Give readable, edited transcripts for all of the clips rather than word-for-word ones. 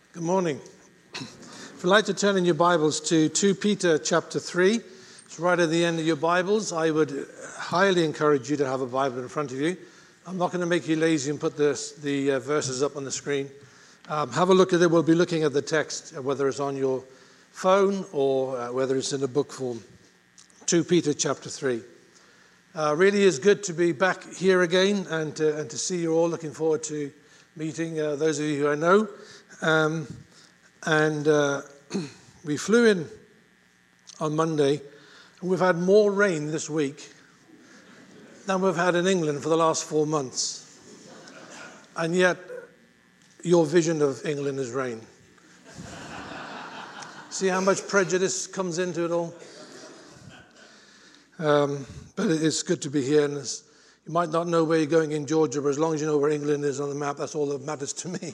Good morning. If you'd like to turn in your Bibles to 2 Peter chapter 3, it's right at the end of your Bibles. I would highly encourage you to have a Bible in front of you. I'm not going to make you lazy and put the verses up on the screen. Have a look at it. We'll be looking at the text, whether it's on your phone or whether it's in a book form. 2 Peter chapter 3. Really is good to be back here again and to see you all. Looking forward to meeting those of you who I know. We flew in on Monday, and we've had more rain this week than we've had in England for the last 4 months. And yet, your vision of England is rain. See how much prejudice comes into it all? But it's good to be here, and you might not know where you're going in Georgia, but as long as you know where England is on the map, that's all that matters to me.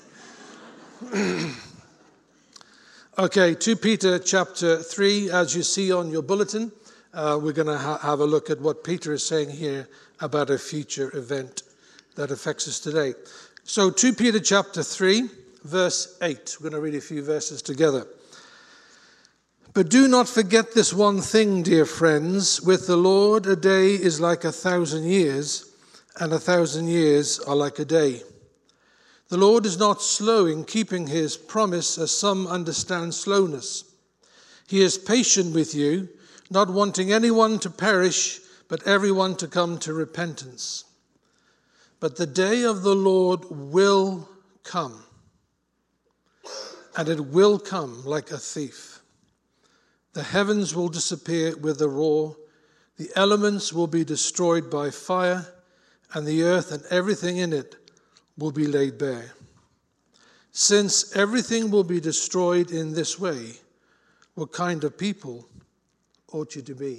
Okay, 2 Peter chapter 3, as you see on your bulletin, we're going to have a look at what Peter is saying here about a future event that affects us today. So 2 Peter chapter 3, verse 8. We're going to read a few verses together. But do not forget this one thing, dear friends. With the Lord, a day is like 1,000 years, and 1,000 years are like a day. The Lord is not slow in keeping his promise, as some understand slowness. He is patient with you, not wanting anyone to perish, but everyone to come to repentance. But the day of the Lord will come, and it will come like a thief. The heavens will disappear with a roar, the elements will be destroyed by fire, and the earth and everything in it will be laid bare. Since everything will be destroyed in this way, what kind of people ought you to be?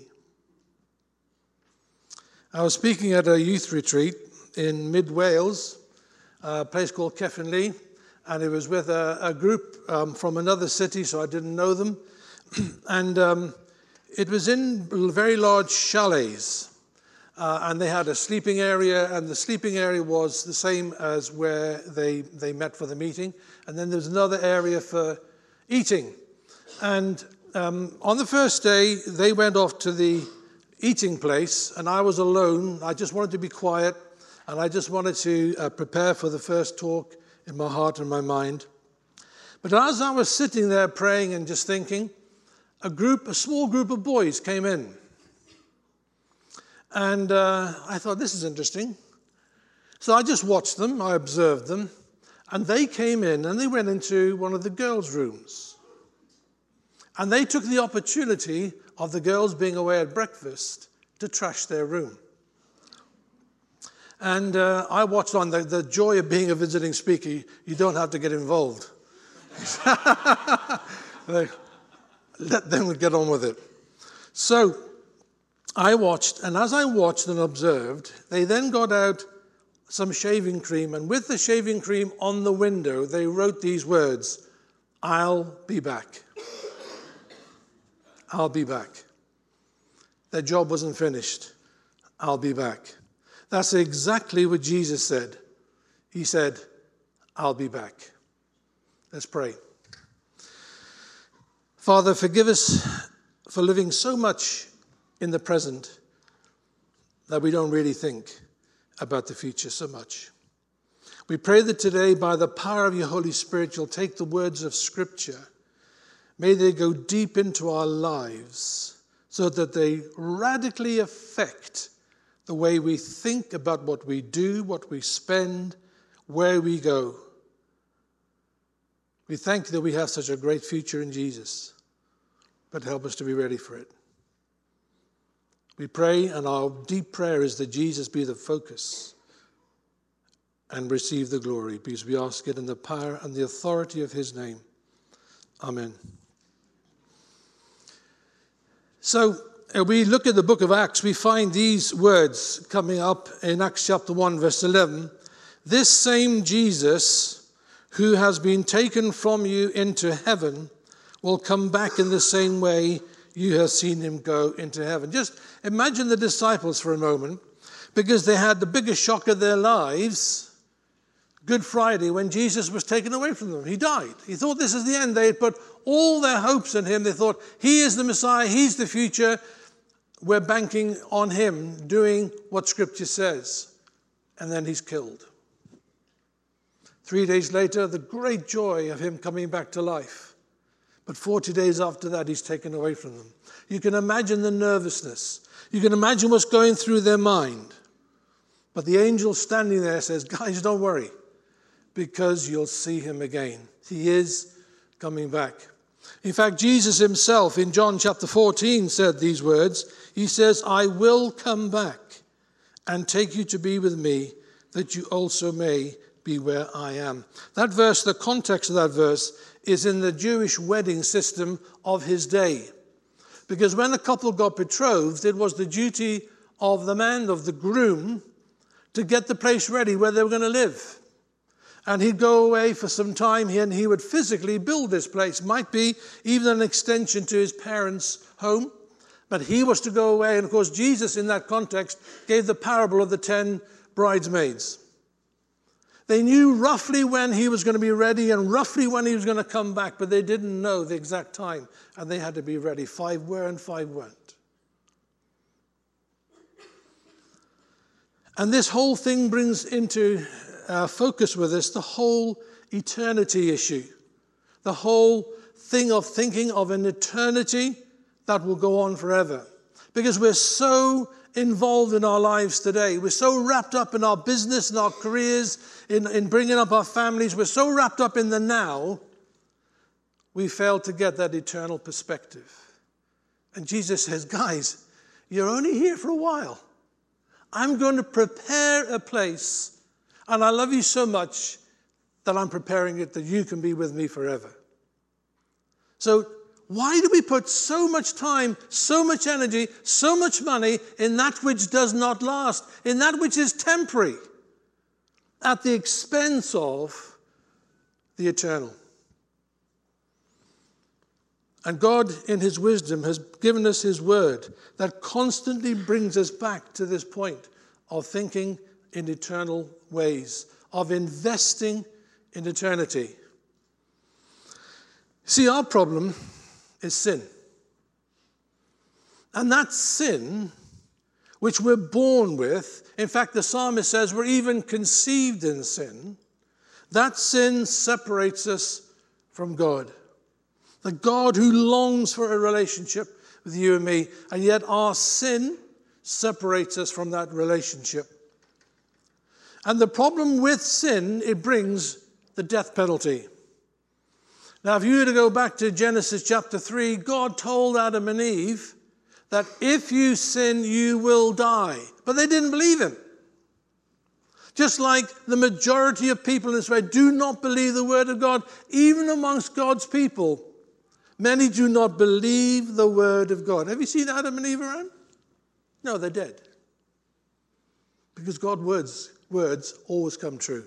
I was speaking at a youth retreat in mid-Wales, a place called Cefn-Lee, and it was with a group from another city, so I didn't know them. And it was in very large chalets. And they had a sleeping area, and the sleeping area was the same as where they met for the meeting. And then there's another area for eating. And on the first day, they went off to the eating place, and I was alone. I just wanted to be quiet, and I just wanted to prepare for the first talk in my heart and my mind. But as I was sitting there praying and just thinking, a small group of boys came in. And I thought, this is interesting. So I just watched them, I observed them, and they came in and they went into one of the girls' rooms. And they took the opportunity of the girls being away at breakfast to trash their room. And I watched on the joy of being a visiting speaker. You don't have to get involved. Let them get on with it. So I watched, and as I watched and observed, they then got out some shaving cream, and with the shaving cream on the window, they wrote these words, "I'll be back. I'll be back." Their job wasn't finished. I'll be back. That's exactly what Jesus said. He said, "I'll be back." Let's pray. Father, forgive us for living so much in the present that we don't really think about the future so much. We pray that today, by the power of your Holy Spirit, you'll take the words of Scripture. May they go deep into our lives so that they radically affect the way we think about what we do, what we spend, where we go. We thank you that we have such a great future in Jesus, but help us to be ready for it. We pray, and our deep prayer is that Jesus be the focus and receive the glory, because we ask it in the power and the authority of his name. Amen. So, we look at the book of Acts, we find these words coming up in Acts chapter 1, verse 11. This same Jesus who has been taken from you into heaven will come back in the same way you have seen him go into heaven. Just imagine the disciples for a moment, because they had the biggest shock of their lives. Good Friday, when Jesus was taken away from them. He died. He thought this is the end. They had put all their hopes in him. They thought, he is the Messiah, he's the future. We're banking on him doing what Scripture says. And then he's killed. 3 days later, the great joy of him coming back to life. But 40 days after that, he's taken away from them. You can imagine the nervousness. You can imagine what's going through their mind. But the angel standing there says, guys, don't worry, because you'll see him again. He is coming back. In fact, Jesus himself in John chapter 14 said these words. He says, I will come back and take you to be with me, that you also may be where I am. That verse, the context of that verse, is in the Jewish wedding system of his day. Because when a couple got betrothed, it was the duty of the man, of the groom, to get the place ready where they were going to live. And he'd go away for some time and he would physically build this place. Might be even an extension to his parents' home. But he was to go away. And of course, Jesus in that context gave the parable of the 10 bridesmaids. They knew roughly when he was going to be ready and roughly when he was going to come back, but they didn't know the exact time. And they had to be ready. 5 were and 5 weren't. And this whole thing brings into focus with us the whole eternity issue. The whole thing of thinking of an eternity that will go on forever. Because we're so involved in our lives today. We're so wrapped up in our business and our careers, in bringing up our families. We're so wrapped up in the now, we fail to get that eternal perspective. And Jesus says, guys, you're only here for a while. I'm going to prepare a place, and I love you so much that I'm preparing it that you can be with me forever. So why do we put so much time, so much energy, so much money in that which does not last, in that which is temporary, at the expense of the eternal? And God, in his wisdom, has given us his word that constantly brings us back to this point of thinking in eternal ways, of investing in eternity. See, our problem is sin. And that sin, which we're born with, in fact, the psalmist says we're even conceived in sin, that sin separates us from God. The God who longs for a relationship with you and me, and yet our sin separates us from that relationship. And the problem with sin, it brings the death penalty. Now, if you were to go back to Genesis chapter 3, God told Adam and Eve that if you sin, you will die. But they didn't believe him. Just like the majority of people in this way do not believe the word of God, even amongst God's people. Many do not believe the word of God. Have you seen Adam and Eve around? No, they're dead. Because God's words always come true.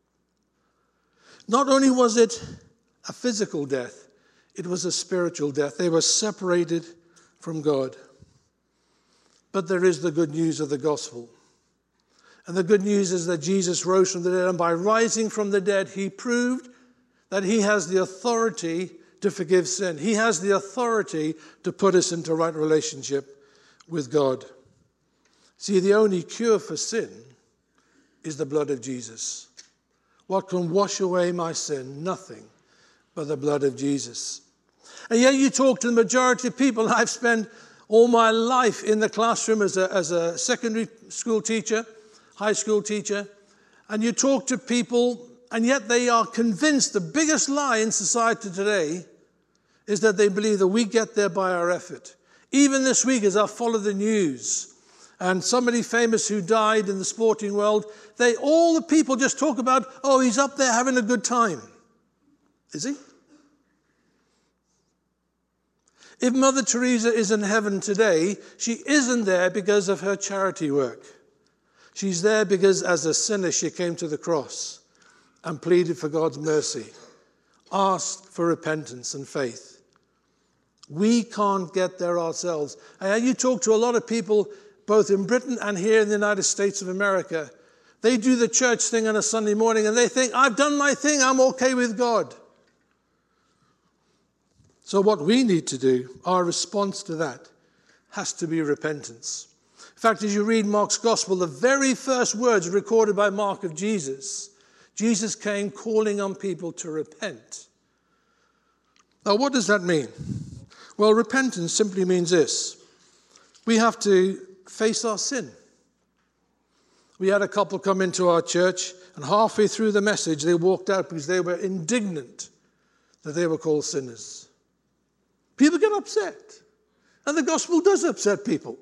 Not only was it a physical death, it was a spiritual death. They were separated from God. But there is the good news of the gospel. And the good news is that Jesus rose from the dead, and by rising from the dead, he proved that he has the authority to forgive sin. He has the authority to put us into right relationship with God. See, the only cure for sin is the blood of Jesus. What can wash away my sin? Nothing but the blood of Jesus. And yet you talk to the majority of people. I've spent all my life in the classroom as a secondary school teacher, high school teacher, and you talk to people, and yet they are convinced the biggest lie in society today is that they believe that we get there by our effort. Even this week, as I follow the news, and somebody famous who died in the sporting world, all the people just talk about, oh, he's up there having a good time. Is he? If Mother Teresa is in heaven today, she isn't there because of her charity work. She's there because as a sinner, she came to the cross and pleaded for God's mercy, asked for repentance and faith. We can't get there ourselves. And you talk to a lot of people, both in Britain and here in the United States of America, They do the church thing on a Sunday morning and they think, I've done my thing, I'm okay with God. So what we need to do, our response to that, has to be repentance. In fact, as you read Mark's gospel, the very first words recorded by Mark of Jesus came calling on people to repent. Now, what does that mean? Well, repentance simply means this. We have to face our sin. We had a couple come into our church, and halfway through the message, they walked out because they were indignant that they were called sinners. People get upset, and the gospel does upset people.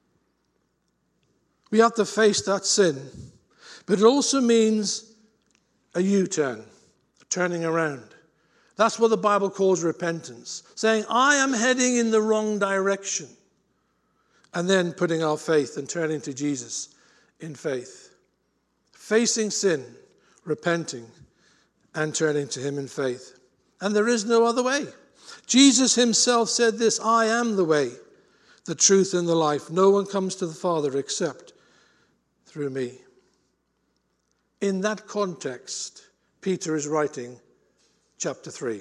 We have to face that sin, but it also means a U-turn, turning around. That's what the Bible calls repentance, saying, I am heading in the wrong direction, and then putting our faith and turning to Jesus in faith. Facing sin, repenting, and turning to him in faith. And there is no other way. Jesus himself said this, I am the way, the truth, and the life. No one comes to the Father except through me. In that context, Peter is writing chapter 3.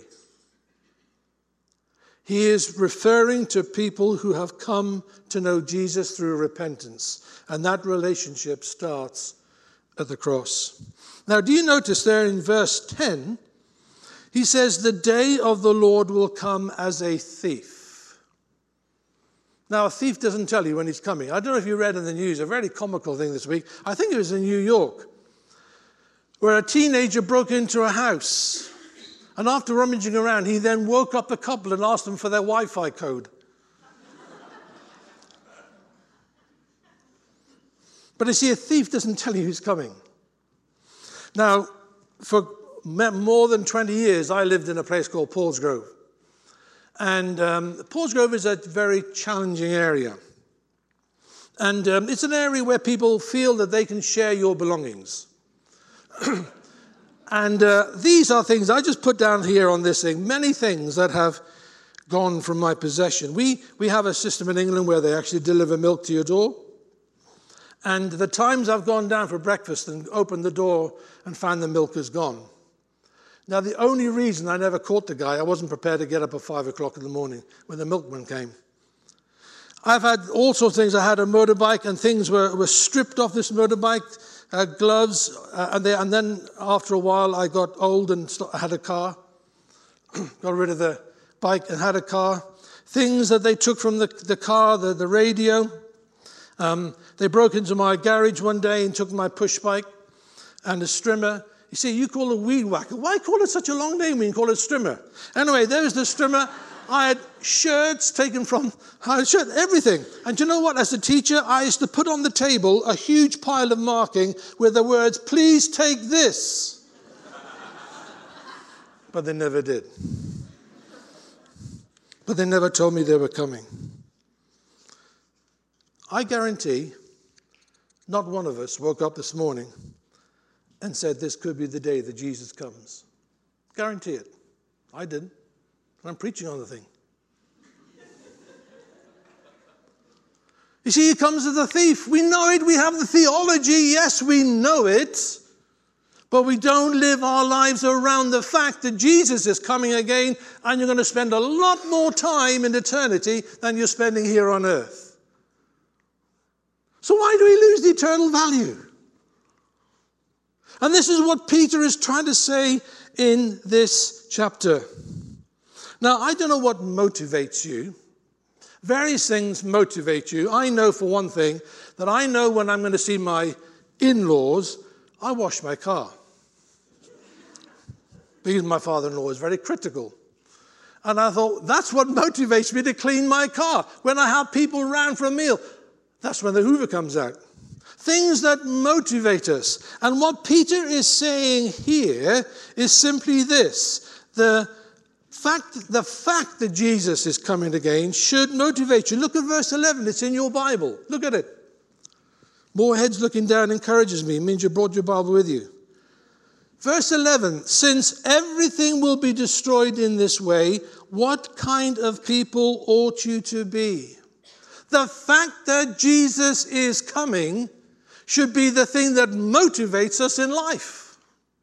He is referring to people who have come to know Jesus through repentance, and that relationship starts at the cross. Now, do you notice there in verse 10, he says, the day of the Lord will come as a thief. Now, a thief doesn't tell you when he's coming. I don't know if you read in the news, a very comical thing this week. I think it was in New York, where a teenager broke into a house. And after rummaging around, he then woke up the couple and asked them for their Wi-Fi code. But you see, a thief doesn't tell you who's coming. Now, for more than 20 years, I lived in a place called Paulsgrove. And Paulsgrove is a very challenging area. And it's an area where people feel that they can share your belongings. And these are things I just put down here on this thing, many things that have gone from my possession. We have a system in England where they actually deliver milk to your door. And the times I've gone down for breakfast and opened the door and found the milk is gone. Now, the only reason I never caught the guy, I wasn't prepared to get up at 5 o'clock in the morning when the milkman came. I've had all sorts of things. I had a motorbike and things were stripped off this motorbike, gloves, and then after a while I got old and I had a car. Got rid of the bike and had a car. Things that they took from the car, the radio. They broke into my garage one day and took my push bike and a strimmer. You see, you call it a weed whacker. Why call it such a long name when you call it a strimmer? Anyway, there's the strimmer. I had shirts taken from, everything. And you know what? As a teacher, I used to put on the table a huge pile of marking with the words, please take this. But they never did. But they never told me they were coming. I guarantee not one of us woke up this morning and said this could be the day that Jesus comes. Guarantee it. I didn't. And I'm preaching on the thing. You see, he comes as a thief. We know it. We have the theology. Yes, we know it. But we don't live our lives around the fact that Jesus is coming again and you're going to spend a lot more time in eternity than you're spending here on earth. So why do we lose the eternal value? And this is what Peter is trying to say in this chapter. Now, I don't know what motivates you. Various things motivate you. I know for one thing that I know when I'm going to see my in-laws, I wash my car. Because my father-in-law is very critical. And I thought, that's what motivates me to clean my car. When I have people around for a meal, that's when the Hoover comes out. Things that motivate us. And what Peter is saying here is simply this. The fact that Jesus is coming again should motivate you. Look at verse 11. It's in your Bible. Look at it. More heads looking down encourages me. It means you brought your Bible with you. Verse 11. Since everything will be destroyed in this way, what kind of people ought you to be? The fact that Jesus is coming should be the thing that motivates us in life.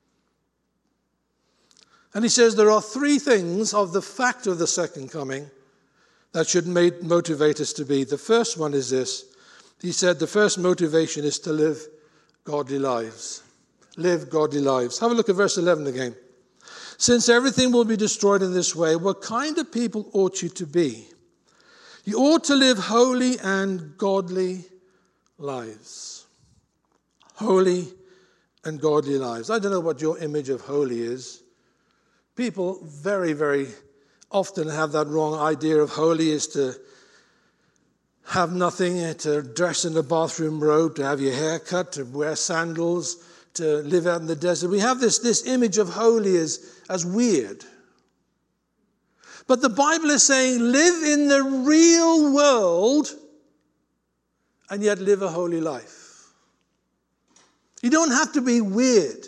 And he says there are three things of the fact of the second coming that should motivate us to be. The first one is this. He said the first motivation is to live godly lives. Live godly lives. Have a look at verse 11 again. Since everything will be destroyed in this way, what kind of people ought you to be? You ought to live holy and godly lives. Holy and godly lives. I don't know what your image of holy is. People very, very often have that wrong idea of holy is to have nothing, to dress in a bathroom robe, to have your hair cut, to wear sandals, to live out in the desert. We have this image of holy as weird. But the Bible is saying live in the real world and yet live a holy life. You don't have to be weird.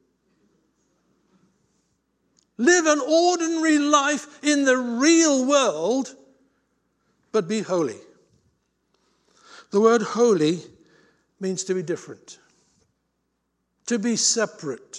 Live an ordinary life in the real world, but be holy. The word holy means to be different, to be separate.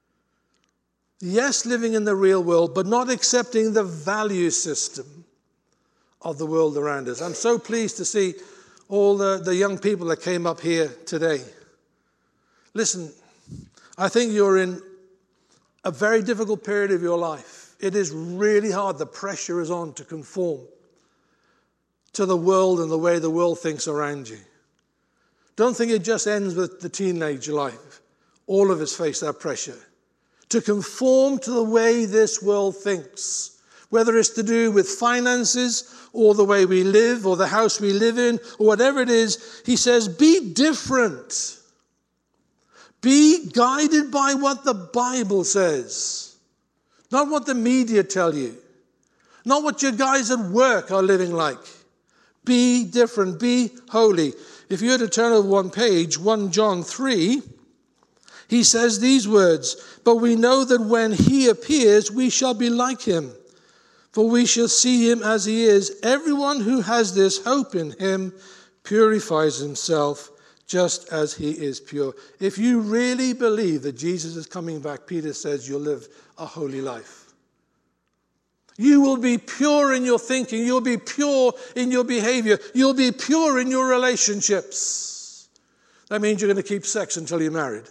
Yes, living in the real world, but not accepting the value system of the world around us. I'm so pleased to see all the young people that came up here today. Listen, I think you're in a very difficult period of your life. It is really hard. The pressure is on to conform to the world and the way the world thinks around you. Don't think it just ends with the teenage life. All of us face that pressure to conform to the way this world thinks, whether it's to do with finances or the way we live or the house we live in or whatever it is. He says, be different. Be guided by what the Bible says, not what the media tell you, not what your guys at work are living like. Be different. Be holy. If you were to turn over one page, 1 John 3, he says these words, but we know that when he appears, we shall be like him, for we shall see him as he is. Everyone who has this hope in him purifies himself just as he is pure. If you really believe that Jesus is coming back, Peter says you'll live a holy life. You will be pure in your thinking. You'll be pure in your behavior. You'll be pure in your relationships. That means you're going to keep sex until you're married.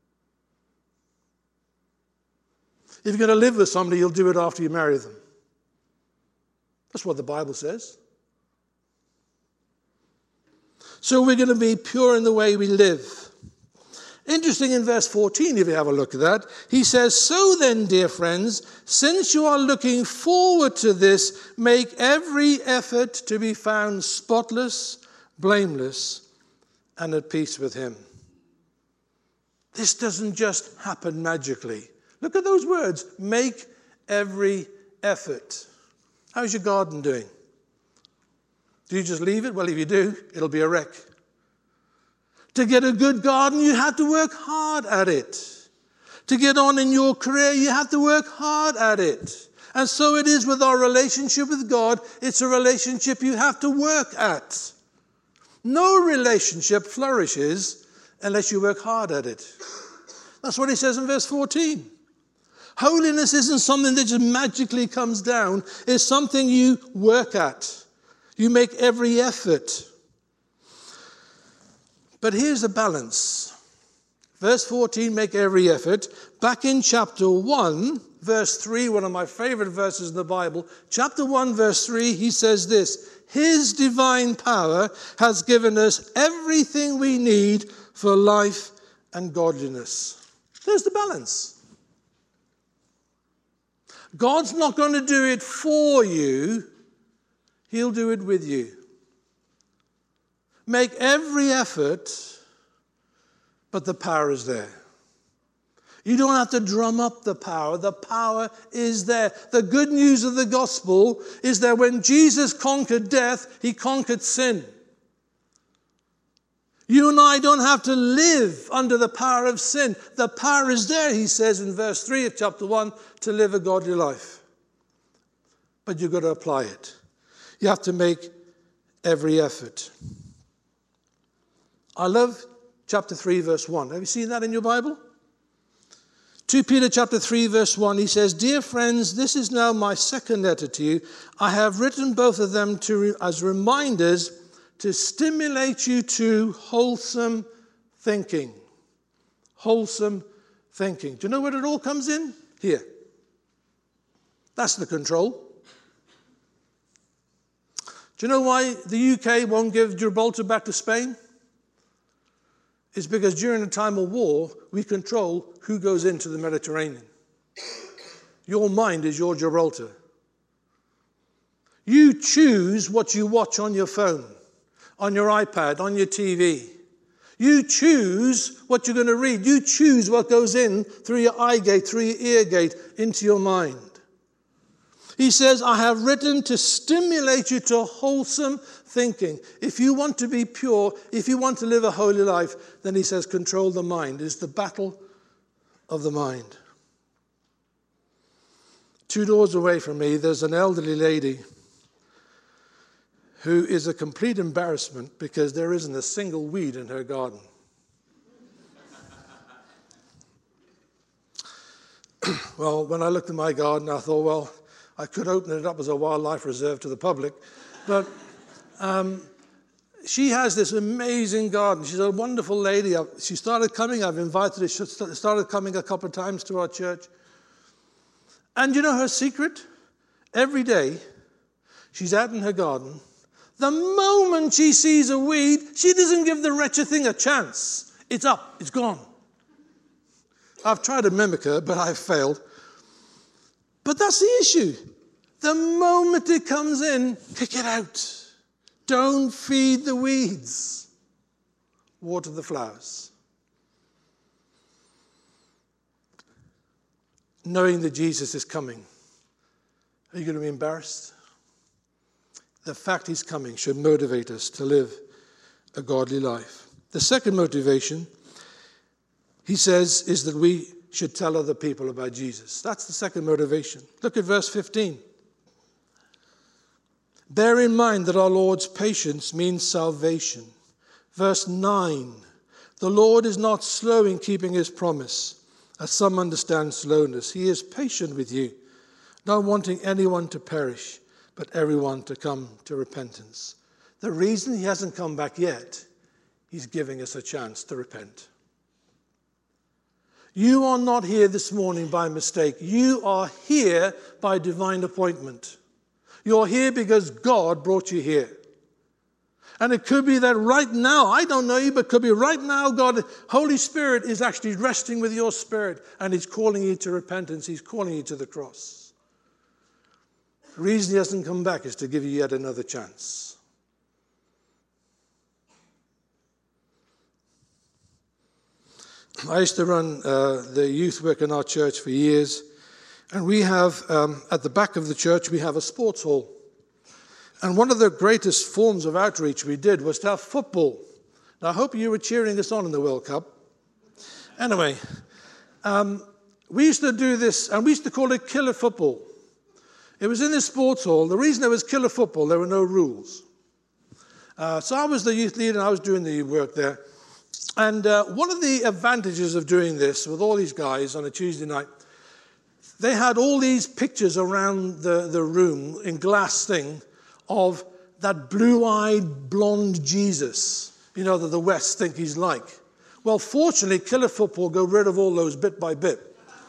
If you're going to live with somebody, you'll do it after you marry them. That's what the Bible says. So we're going to be pure in the way we live. Interesting in verse 14, if you have a look at that, he says, so then, dear friends, since you are looking forward to this, make every effort to be found spotless, blameless, and at peace with him. This doesn't just happen magically. Look at those words. Make every effort. How's your garden doing? Do you just leave it? Well, if you do, it'll be a wreck. To get a good garden, you have to work hard at it. To get on in your career, you have to work hard at it. And so it is with our relationship with God. It's a relationship you have to work at. No relationship flourishes unless you work hard at it. That's what he says in verse 14. Holiness isn't something that just magically comes down. It's something you work at. You make every effort. But here's the balance. Verse 14, make every effort. Back in chapter 1, verse 3, one of my favorite verses in the Bible, chapter 1, verse 3, he says this, his divine power has given us everything we need for life and godliness. There's the balance. God's not going to do it for you. He'll do it with you. Make every effort, but the power is there. You don't have to drum up the power. The power is there. The good news of the gospel is that when Jesus conquered death, he conquered sin. You and I don't have to live under the power of sin. The power is there, he says in verse 3 of chapter 1, to live a godly life. But you've got to apply it. You have to make every effort. I love chapter 3, verse 1. Have you seen that in your Bible? 2 Peter chapter 3, verse 1, he says, "Dear friends, this is now my second letter to you. I have written both of them as reminders to stimulate you to wholesome thinking." Wholesome thinking. Do you know where it all comes in? Here. That's the control. Do you know why the UK won't give Gibraltar back to Spain? It's because during a time of war, we control who goes into the Mediterranean. Your mind is your Gibraltar. You choose what you watch on your phone, on your iPad, on your TV. You choose what you're going to read. You choose what goes in through your eye gate, through your ear gate, into your mind. He says, "I have written to stimulate you to wholesome thinking." If you want to be pure, if you want to live a holy life, then he says, control the mind. It's the battle of the mind. 2 doors away from me, there's an elderly lady who is a complete embarrassment because there isn't a single weed in her garden. Well, when I looked at my garden, I thought, well, I could open it up as a wildlife reserve to the public. But she has this amazing garden. She's a wonderful lady. She started coming. I've invited her. She started coming a couple of times to our church. And you know her secret? Every day, she's out in her garden. The moment she sees a weed, she doesn't give the wretched thing a chance. It's up. It's gone. I've tried to mimic her, but I've failed. But that's the issue. The moment it comes in, kick it out. Don't feed the weeds. Water the flowers. Knowing that Jesus is coming, are you going to be embarrassed? The fact he's coming should motivate us to live a godly life. The second motivation, he says, is that we should tell other people about Jesus. That's the second motivation. Look at verse 15. "Bear in mind that our Lord's patience means salvation." Verse 9. "The Lord is not slow in keeping his promise, as some understand slowness. He is patient with you, not wanting anyone to perish, but everyone to come to repentance." The reason he hasn't come back yet, he's giving us a chance to repent. You are not here this morning by mistake. You are here by divine appointment. You're here because God brought you here. And it could be that right now, I don't know you, but it could be right now, God, Holy Spirit is actually resting with your spirit and he's calling you to repentance. He's calling you to the cross. The reason he hasn't come back is to give you yet another chance. I used to run the youth work in our church for years. And we have, at the back of the church, we have a sports hall. And one of the greatest forms of outreach we did was to have football. Now, I hope you were cheering us on in the World Cup. Anyway, we used to do this, and we used to call it killer football. It was in this sports hall. The reason it was killer football, there were no rules. So I was the youth leader, and I was doing the work there. And one of the advantages of doing this with all these guys on a Tuesday night, they had all these pictures around the room in glass thing of that blue-eyed blonde Jesus, you know, that the West think he's like. Well, fortunately, killer football got rid of all those bit by bit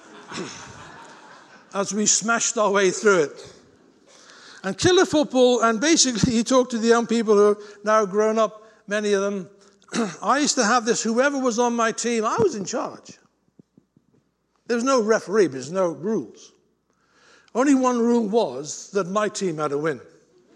as we smashed our way through it. And killer football, and basically you talk to the young people who are now grown up, many of them. I used to have this, whoever was on my team, I was in charge. There was no referee, but there's no rules. Only one rule was that my team had to win.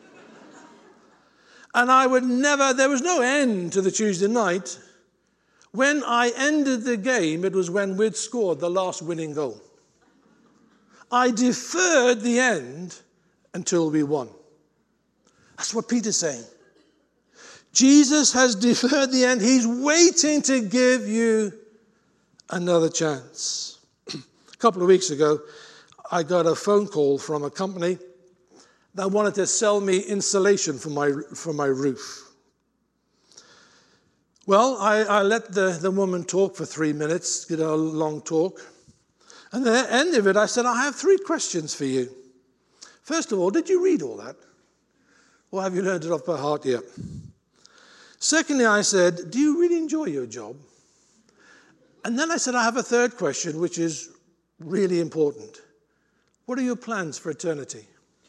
And I would never, there was no end to the Tuesday night. When I ended the game, it was when we'd scored the last winning goal. I deferred the end until we won. That's what Peter's saying. Jesus has deferred the end. He's waiting to give you another chance. A couple of weeks ago, I got a phone call from a company that wanted to sell me insulation for my roof. Well, I let the woman talk for 3 minutes, a long talk. And at the end of it, I said, I have 3 questions for you. First of all, did you read all that? Or have you learned it off by heart yet? Secondly, I said, do you really enjoy your job? And then I said, I have a third question, which is really important. What are your plans for eternity?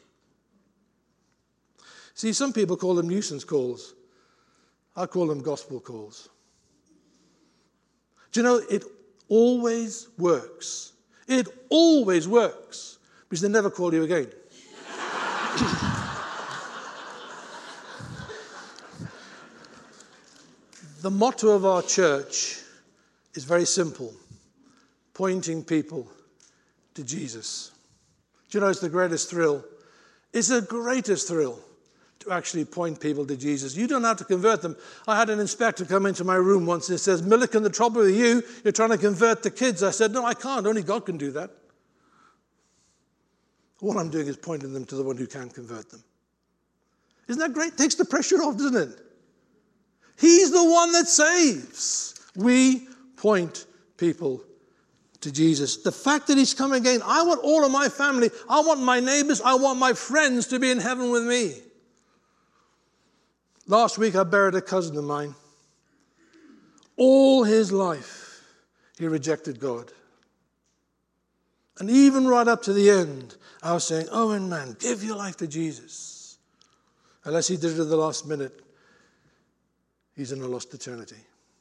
See, some people call them nuisance calls. I call them gospel calls. Do you know, it always works. It always works, because they never call you again. The motto of our church is very simple: pointing people to Jesus. Do you know, it's the greatest thrill. It's the greatest thrill to actually point people to Jesus. You don't have to convert them. I had an inspector come into my room once and says, Milliken, the trouble with you, you're trying to convert the kids. I said, no, I can't. Only God can do that. All I'm doing is pointing them to the one who can convert them. Isn't that great? Takes the pressure off, doesn't it? He's the one that saves. We point people to Jesus. The fact that he's coming again, I want all of my family, I want my neighbors, I want my friends to be in heaven with me. Last week I buried a cousin of mine. All his life he rejected God. And even right up to the end, I was saying, Owen, man, give your life to Jesus. Unless he did it at the last minute, he's in a lost eternity.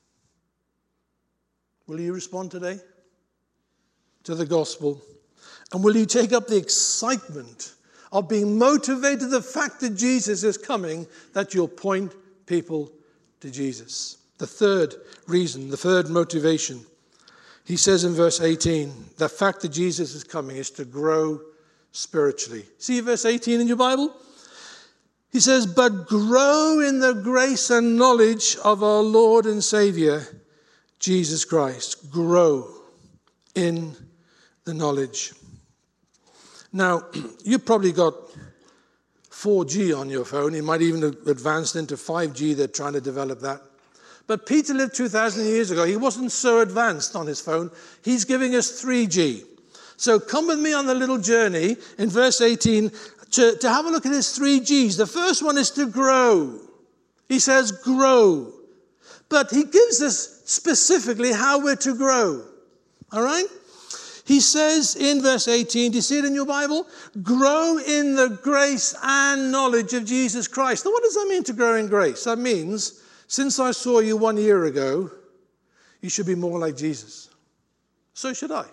Will you respond today to the gospel? And will you take up the excitement of being motivated, the fact that Jesus is coming, that you'll point people to Jesus? The third reason, the third motivation, he says in verse 18, the fact that Jesus is coming is to grow spiritually. See verse 18 in your Bible? He says, but grow in the grace and knowledge of our Lord and Savior, Jesus Christ. Grow in the knowledge. Now, you've probably got 4G on your phone. You might even have advanced into 5G. They're trying to develop that. But Peter lived 2,000 years ago. He wasn't so advanced on his phone. He's giving us 3G. So come with me on the little journey in verse 18 to have a look at his 3Gs. The first one is to grow. He says grow. But he gives us specifically how we're to grow. All right? He says in verse 18, do you see it in your Bible? Grow in the grace and knowledge of Jesus Christ. Now, what does that mean to grow in grace? That means, since I saw you 1 year ago, you should be more like Jesus. So should I.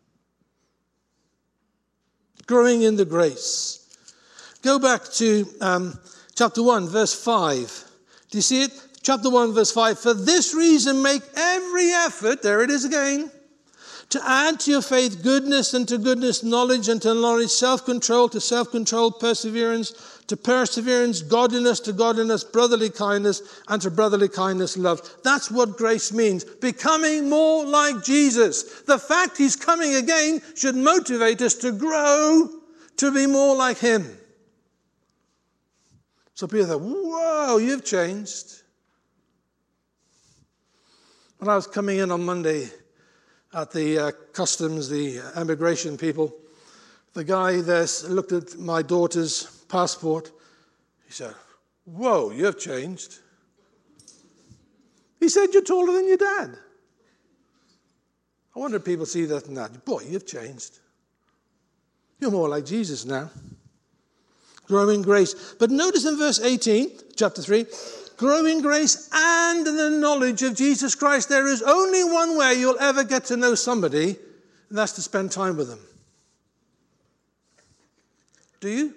Growing in the grace. Go back to chapter 1, verse 5. Do you see it? Chapter 1, verse 5. For this reason, make every effort, there it is again, to add to your faith goodness, and to goodness knowledge, and to knowledge self-control, to self-control perseverance, to perseverance godliness, to godliness brotherly kindness, and to brotherly kindness love. That's what grace means. Becoming more like Jesus. The fact he's coming again should motivate us to grow, to be more like him. So people think, whoa, you've changed. When I was coming in on Monday at the customs, the immigration people, the guy there looked at my daughter's passport. He said, whoa, you've changed. He said, you're taller than your dad. I wonder if people see that and that. Boy, you've changed. You're more like Jesus now. Growing grace. But notice in verse 18, chapter 3, growing grace and the knowledge of Jesus Christ. There is only one way you'll ever get to know somebody, and that's to spend time with them. Do you?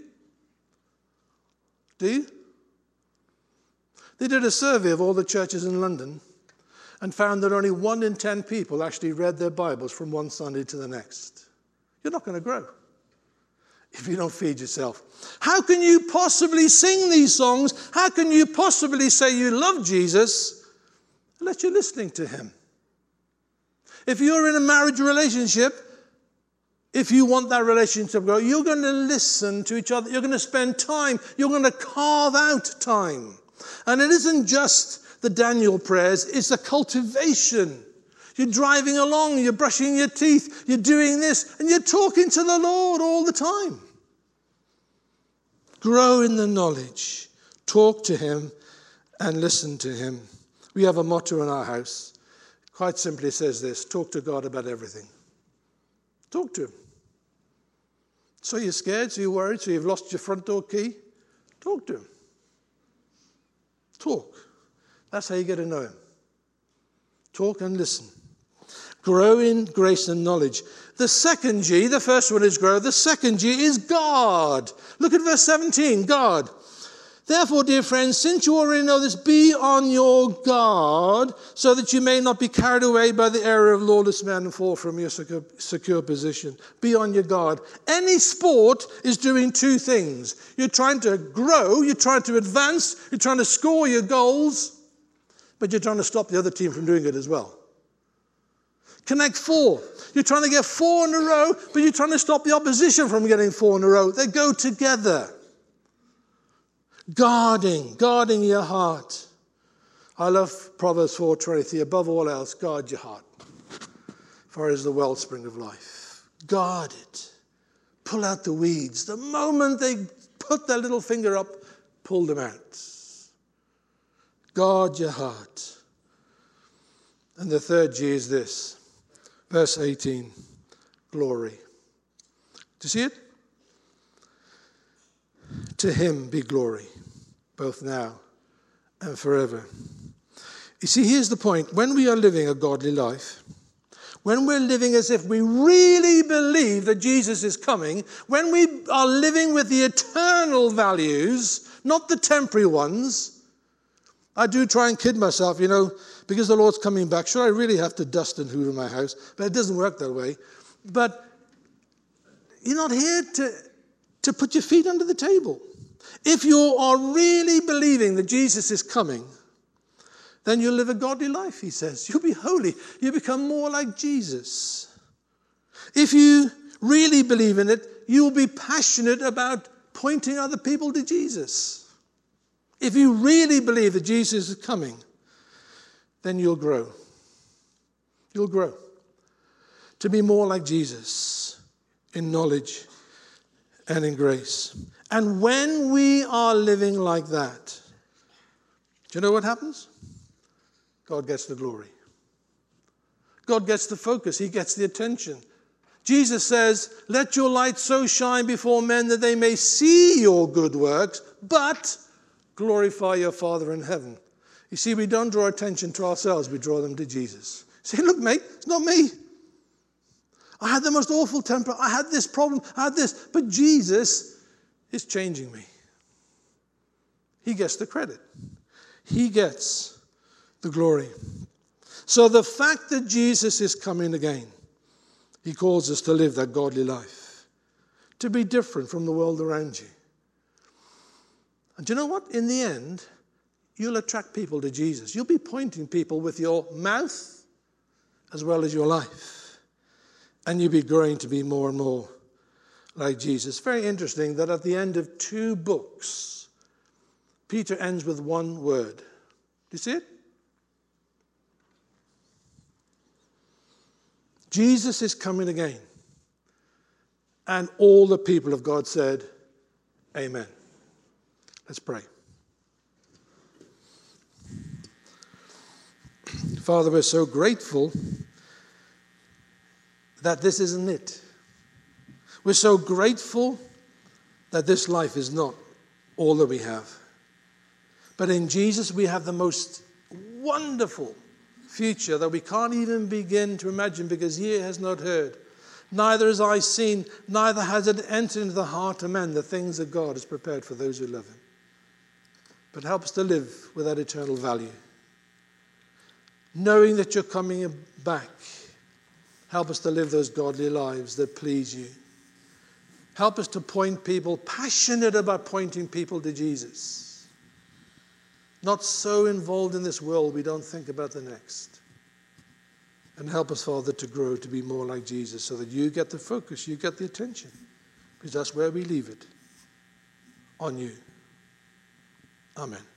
Do you? They did a survey of all the churches in London and found that only 1 in 10 people actually read their Bibles from one Sunday to the next. You're not going to grow if you don't feed yourself. How can you possibly sing these songs? How can you possibly say you love Jesus unless you're listening to him? If you're in a marriage relationship, if you want that relationship to grow, you're going to listen to each other. You're going to spend time. You're going to carve out time. And it isn't just the Daniel prayers. It's a cultivation. You're driving along, you're brushing your teeth, you're doing this, and you're talking to the Lord all the time. Grow in the knowledge. Talk to him and listen to him. We have a motto in our house. Quite simply says this: talk to God about everything. Talk to him. So you're scared, so you're worried, so you've lost your front door key? Talk to him. Talk. That's how you get to know him. Talk and listen. Grow in grace and knowledge. The second G, the first one is grow. The second G is God. Look at verse 17, God. Therefore, dear friends, since you already know this, be on your guard, so that you may not be carried away by the error of lawless men and fall from your secure position. Be on your guard. Any sport is doing two things. You're trying to grow, you're trying to advance, you're trying to score your goals, but you're trying to stop the other team from doing it as well. Connect 4. You're trying to get 4 in a row, but you're trying to stop the opposition from getting 4 in a row. They go together. Guarding your heart. I love Proverbs 4:23. Above all else, guard your heart, for it is the wellspring of life. Guard it. Pull out the weeds. The moment they put their little finger up, pull them out. Guard your heart. And the third G is this. Verse 18. Glory. Do you see it? To him be glory, both now and forever. You see, here's the point. When we are living a godly life, when we're living as if we really believe that Jesus is coming, when we are living with the eternal values, not the temporary ones, I do try and kid myself, because the Lord's coming back. Should I really have to dust and hoover my house? But it doesn't work that way. But you're not here to put your feet under the table. If you are really believing that Jesus is coming, then you'll live a godly life, he says. You'll be holy. You become more like Jesus. If you really believe in it, you'll be passionate about pointing other people to Jesus. If you really believe that Jesus is coming, then you'll grow. You'll grow to be more like Jesus in knowledge and in grace. And when we are living like that, do you know what happens? God gets the glory. God gets the focus. He gets the attention. Jesus says, let your light so shine before men that they may see your good works, but glorify your Father in heaven. You see, we don't draw attention to ourselves. We draw them to Jesus. Say, look, mate, it's not me. I had the most awful temper. I had this problem. I had this. But Jesus is changing me. He gets the credit. He gets the glory. So the fact that Jesus is coming again, he calls us to live that godly life, to be different from the world around you. And do you know what? In the end, you'll attract people to Jesus. You'll be pointing people with your mouth as well as your life. And you'll be growing to be more and more like Jesus. Very interesting that at the end of 2 books, Peter ends with one word. Do you see it? Jesus is coming again. And all the people of God said, amen. Let's pray. Father, we're so grateful that this isn't it. We're so grateful that this life is not all that we have. But in Jesus, we have the most wonderful future that we can't even begin to imagine, because ear has not heard, neither has eye seen, neither has it entered into the heart of man the things that God has prepared for those who love him. But help us to live with that eternal value. Knowing that you're coming back, help us to live those godly lives that please you. Help us to point people, passionate about pointing people to Jesus. Not so involved in this world we don't think about the next. And help us, Father, to grow to be more like Jesus, so that you get the focus, you get the attention. Because that's where we leave it. On you. Amen.